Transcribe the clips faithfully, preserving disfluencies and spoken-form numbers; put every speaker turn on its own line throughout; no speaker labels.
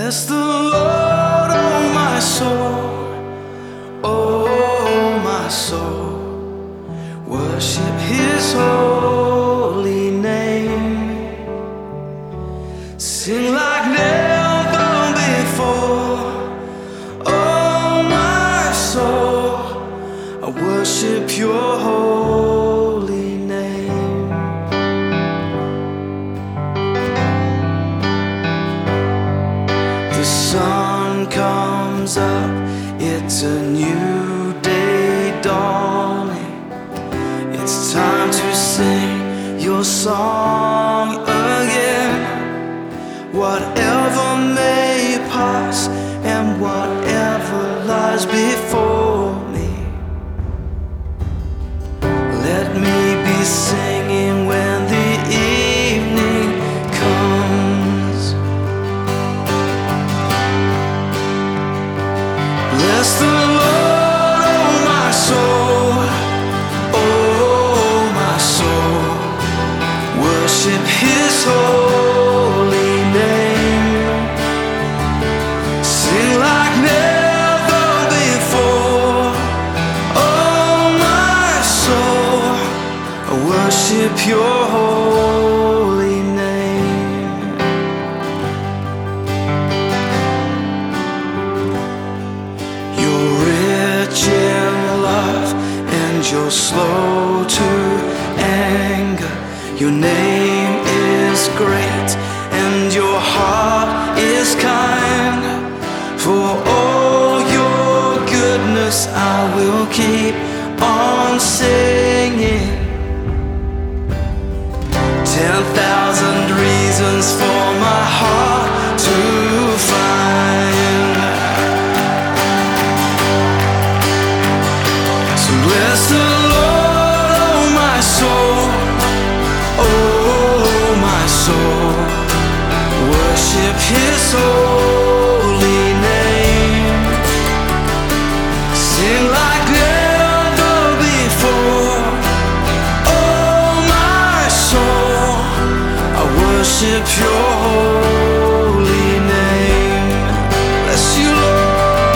Bless the Lord, oh my soul, oh my soul. Worship His holy name. Sing like never before, oh my soul. I worship Your holy name. The sun comes up, it's a new day dawning. It's time to sing Your song again. Whatever may pass and whatever lies before me, let me be singing when the evening comes. Bless the Lord, oh my soul, oh my soul. Worship His holy name. Sing like never before, oh my soul. I worship Your holy name. You're rich in love and You're slow to anger. Your name is great and Your heart is kind. For all Your goodness I will keep on singing. Ten thousand reasons for my heart to find. So bless the Lord, oh my soul, oh my soul. Worship His holy name. Sing like never before, oh my soul. I worship Your holy name. Bless You, Lord.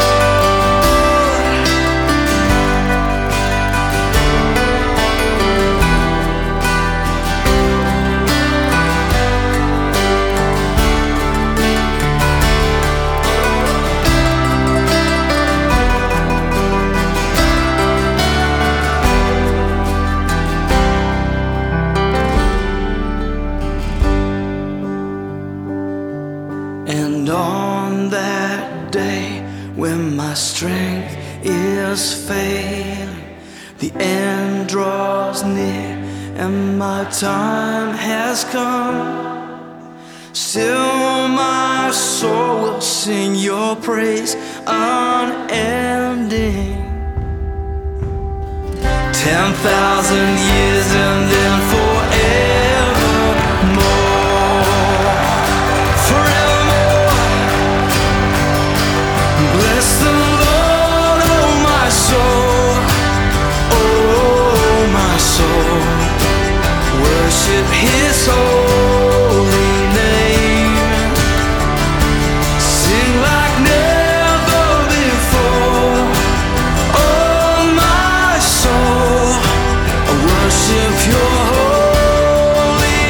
And on that day when my strength is failing, the end draws near and my time has come, still my soul will sing Your praise unending. Ten thousand years and then forevermore, forevermore. Bless the Lord, oh my soul, oh my soul. Worship His holy name. Sing like never before, oh my soul. I worship Your holy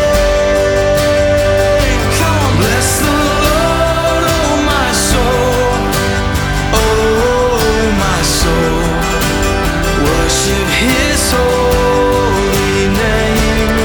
name. Come on, bless the Lord, oh my soul, oh my soul. Worship His holy name.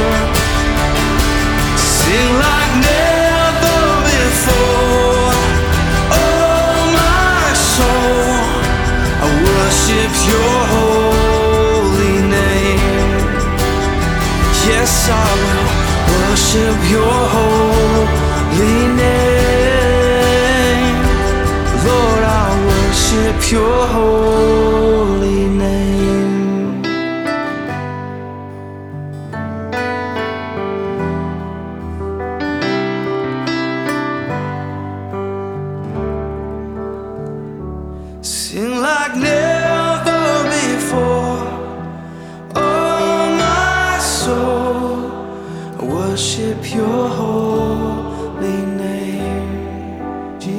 Sing like never before, oh my soul. I worship Your holy name. Yes, I will worship Your holy name. Lord, I worship Your holy name. Sing like never before, oh my soul. I worship Your holy name, Jesus.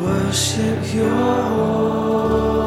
worship your